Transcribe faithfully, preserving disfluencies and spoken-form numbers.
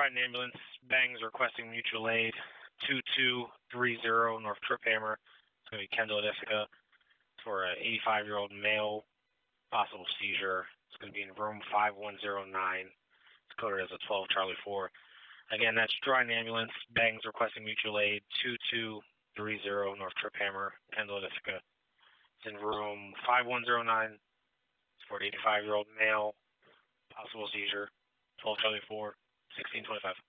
Trident Ambulance, Bangs requesting mutual aid, two two three zero North Trip Hammer. It's going to be Kendall and Ithaca for an eighty-five-year-old male, possible seizure. It's going to be in room five one zero nine. It's coded as a twelve Charlie four. Again, that's Trident Ambulance, Bangs requesting mutual aid, two two three zero North Trip Hammer, Kendall and Ithaca. It's in room five one zero nine. It's for an eighty-five-year-old male, possible seizure, twelve Charlie four, sixteen twenty-five.